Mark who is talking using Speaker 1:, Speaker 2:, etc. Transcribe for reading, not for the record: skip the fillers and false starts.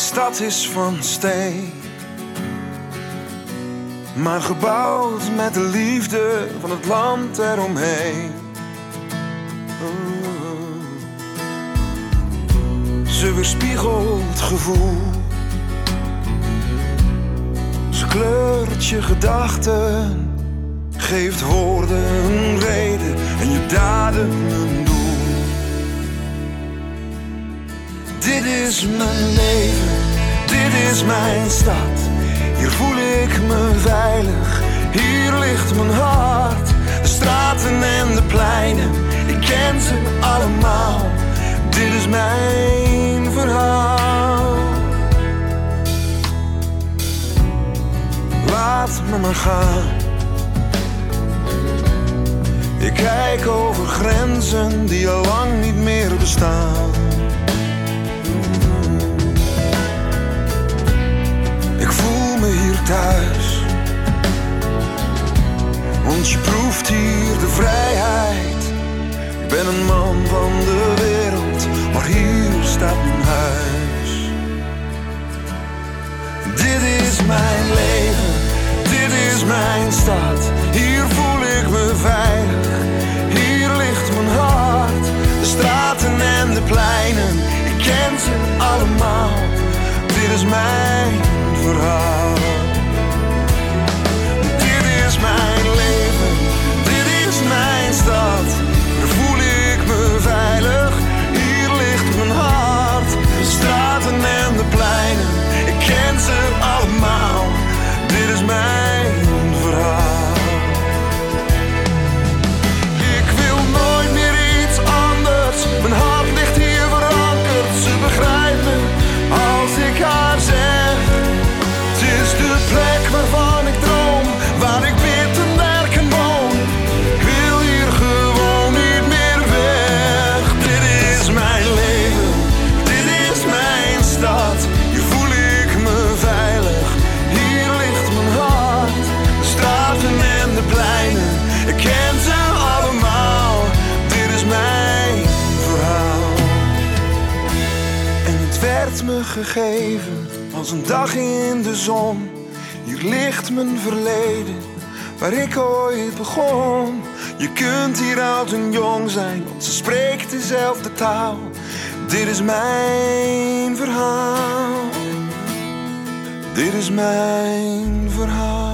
Speaker 1: stad is van steen, maar gebouwd met de liefde van het land eromheen. Ze weerspiegelt gevoel, ze kleurt je gedachten, geeft woorden een reden en je daden een doel. Dit is mijn leven, dit is mijn stad. Hier voel ik me veilig, hier ligt mijn hart. De straten en de pleinen, ik ken ze allemaal. Dit is mijn verhaal. Laat me maar gaan. Ik kijk over grenzen die al lang niet meer bestaan. Ik voel me hier thuis, want je proeft hier de vrijheid. Ik ben een man van de wereld, maar hier staat mijn huis. Dit is mijn leven, dit is mijn stad. Hier voel ik me veilig, hier ligt mijn hart. De straten en de pleinen, ik ken ze allemaal. Dit is mijn verhaal. Dit is mijn leven, dit is mijn stad. Hier voel ik me veilig, hier ligt mijn hart. De straten en de pleinen, ik ken ze allemaal. Dit is mijn verhaal. Ik wil nooit meer iets anders, mijn hart ligt hier verankerd. Ze begrijpt me als ik haar zeg. Het is de plek waarvan ik droom, waar ik bid en werk en woon. Ik wil hier gewoon niet meer weg. Dit is mijn leven, dit is mijn stad. Hier voel ik me veilig, hier ligt mijn hart. De straten en de pleinen, ik ken ze allemaal. Dit is mijn verhaal. En het werd me gegeven als een dag in de zon. Hier ligt mijn verleden, waar ik ooit begon. Je kunt hier oud en jong zijn, want ze spreekt dezelfde taal. Dit is mijn verhaal. Dit is mijn verhaal.